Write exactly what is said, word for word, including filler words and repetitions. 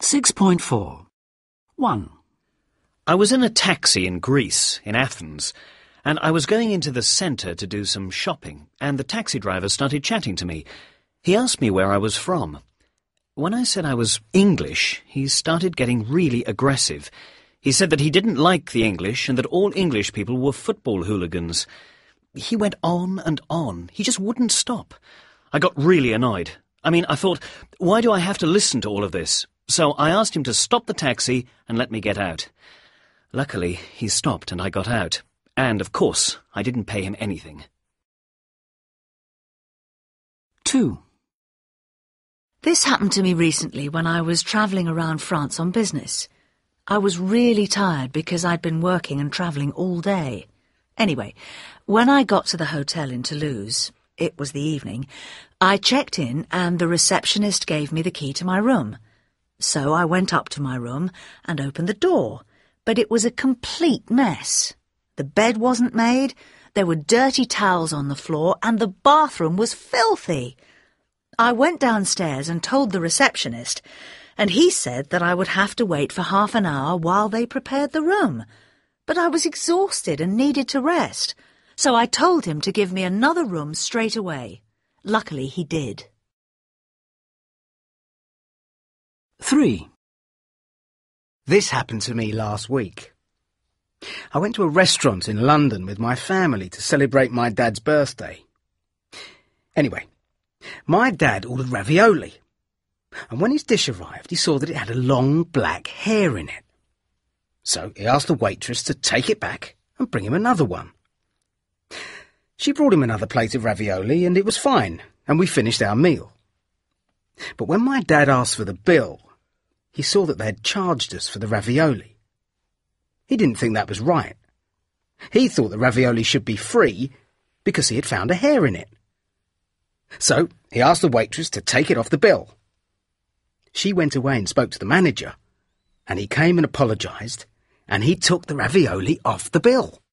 six point four. one. I was in a taxi in Greece, in Athens, and I was going into the centre to do some shopping, and the taxi driver started chatting to me. He asked me where I was from. When I said I was English, he started getting really aggressive. He said that he didn't like the English and that all English people were football hooligans. He went on and on. He just wouldn't stop. I got really annoyed. I mean, I thought, why do I have to listen to all of this? So I asked him to stop the taxi and let me get out. Luckily, he stopped and I got out. And, of course, I didn't pay him anything. two. This happened to me recently when I was travelling around France on business. I was really tired because I'd been working and travelling all day. Anyway, when I got to the hotel in Toulouse, it was the evening, I checked in and the receptionist gave me the key to my room. So I went up to my room and opened the door, but it was a complete mess. The bed wasn't made, there were dirty towels on the floor, and the bathroom was filthy. I went downstairs and told the receptionist, and he said that I would have to wait for half an hour while they prepared the room. But I was exhausted and needed to rest, so I told him to give me another room straight away. Luckily, he did. three. This happened to me last week. I went to a restaurant in London with my family to celebrate my dad's birthday. Anyway, my dad ordered ravioli, and when his dish arrived, he saw that it had a long black hair in it. So he asked the waitress to take it back and bring him another one. She brought him another plate of ravioli, and it was fine, and we finished our meal. But when my dad asked for the bill, he saw that they had charged us for the ravioli. He didn't think that was right. He thought the ravioli should be free because he had found a hair in it. So he asked the waitress to take it off the bill. She went away and spoke to the manager, and he came and apologised, and he took the ravioli off the bill.